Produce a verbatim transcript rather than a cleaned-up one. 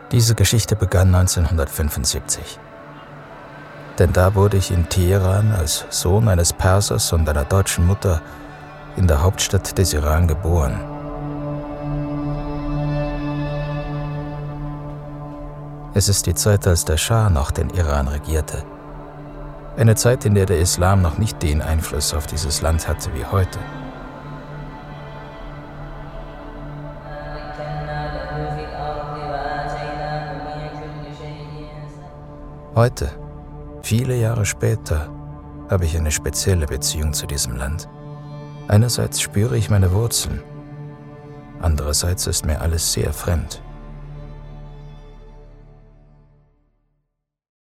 Diese Geschichte begann neunzehnhundertfünfundsiebzig. Denn da wurde ich in Teheran als Sohn eines Persers und einer deutschen Mutter in der Hauptstadt des Iran geboren. Es ist die Zeit, als der Schah noch den Iran regierte. Eine Zeit, in der der Islam noch nicht den Einfluss auf dieses Land hatte wie heute. Heute, viele Jahre später, habe ich eine spezielle Beziehung zu diesem Land. Einerseits spüre ich meine Wurzeln, andererseits ist mir alles sehr fremd.